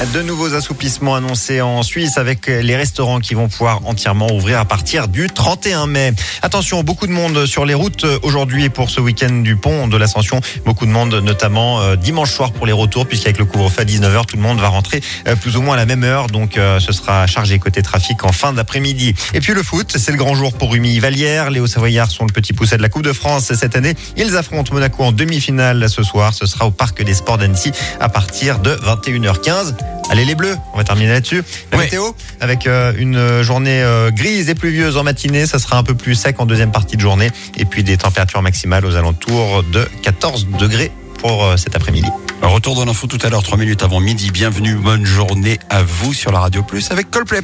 De nouveaux assouplissements annoncés en Suisse avec les restaurants qui vont pouvoir entièrement ouvrir à partir du 31 mai. Attention, beaucoup de monde sur les routes aujourd'hui et pour ce week-end du pont de l'Ascension. Beaucoup de monde, notamment dimanche soir pour les retours, puisqu'avec le couvre-feu à 19h, tout le monde va rentrer plus ou moins à la même heure. Donc ce sera chargé côté trafic en fin d'après-midi. Et puis le foot, c'est le grand jour pour Rumi-Vallière. Les Hauts-Savoyards sont le petit pousset de la Coupe de France cette année. Ils affrontent Monaco en demi-finale ce soir. Ce sera au Parc des Sports d'Annecy à partir de 21h15. Allez les Bleus, on va terminer là-dessus. La météo, avec une journée grise et pluvieuse en matinée, ça sera un peu plus sec en deuxième partie de journée. Et puis des températures maximales aux alentours de 14 degrés pour cet après-midi. Retour dans l'info tout à l'heure, 3 minutes avant midi. Bienvenue, bonne journée à vous sur la Radio Plus avec Coldplay.